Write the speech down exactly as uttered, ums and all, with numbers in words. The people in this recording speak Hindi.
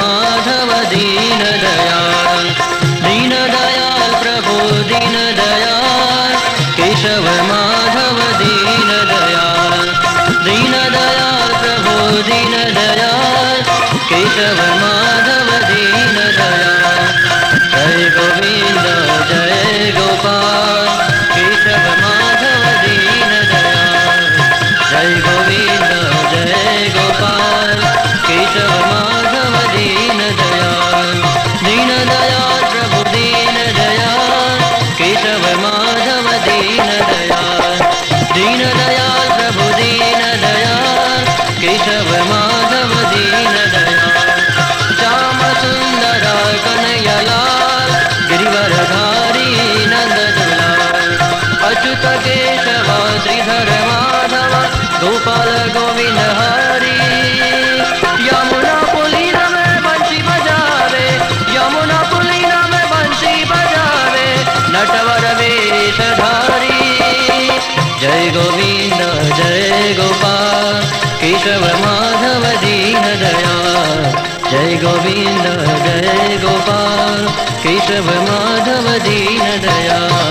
माधव दीन दयाल, दीन दयाल प्रभु दीन दयाल, केशव माधव दीन दयाल, दीन दयाल प्रभु दीन दयाल, केशव माधव दीन दयाल। जय गोविंद जय गोपाल, केशव माधव दीन दयाल, जय गोविंद जय गोपाल, केशव माधव दीन दयाल, दीन दयाल प्रभु दीन दयाल, केशव माधव दीन दयाल, दीन दयाल प्रभु दीन दयाल, केशव माधव दीन दयाल। श्याम सुंदर कन्हैया लाल, गिरिवरधारी नंद दुलाल, अच्युत केशव श्रीधर माधव, गोपाल गोविंद हरि। यमुना पुलिन में बंशी बजावे, यमुना पुलिन में बंशी बजावे, नटवर वेशधारी। जय गोविंद जय गोपाल, केशव माधव दीन दयाल, जय गोविंद जय गोपाल, केशव माधव दीन दयाल।